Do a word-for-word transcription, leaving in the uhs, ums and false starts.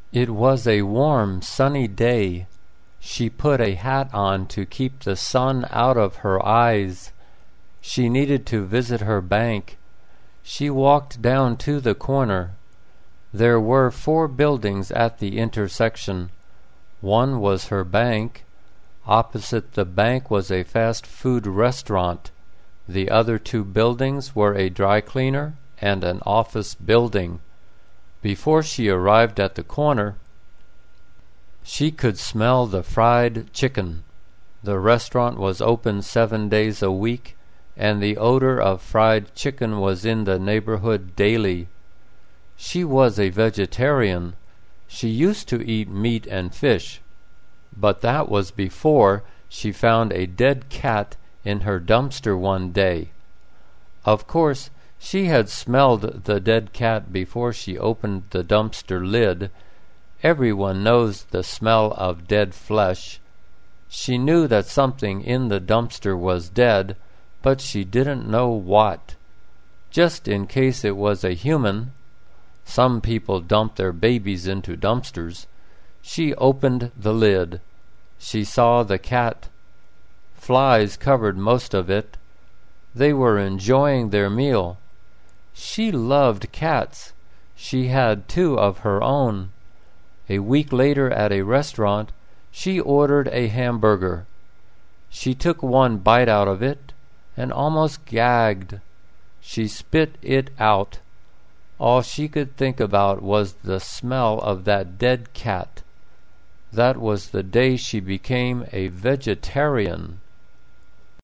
It was a warm, sunny day. She put a hat on to keep the sun out of her eyes. She needed to visit her bank. She walked down to the corner. There were four buildings at the intersection. One was her bank. Opposite the bank was a fast food restaurant. The other two buildings were a dry cleaner and an office building. Before she arrived at the corner, she could smell the fried chicken. The restaurant was open seven days a week, and the odor of fried chicken was in the neighborhood daily. She was a vegetarian. She used to eat meat and fish, but that was before she found a dead cat in her dumpster one day. Of course, she had smelled the dead cat before she opened the dumpster lid. Everyone knows the smell of dead flesh. She knew that something in the dumpster was dead, but she didn't know what. Just in case it was a human. Some people dump their babies into dumpsters. She opened the lid. She saw the cat. Flies covered most of it. They were enjoying their meal. She loved cats. She had two of her own. A week later at a restaurant, she ordered a hamburger. She took one bite out of it and almost gagged. She spit it out. All she could think about was the smell of that dead cat. That was the day she became a vegetarian.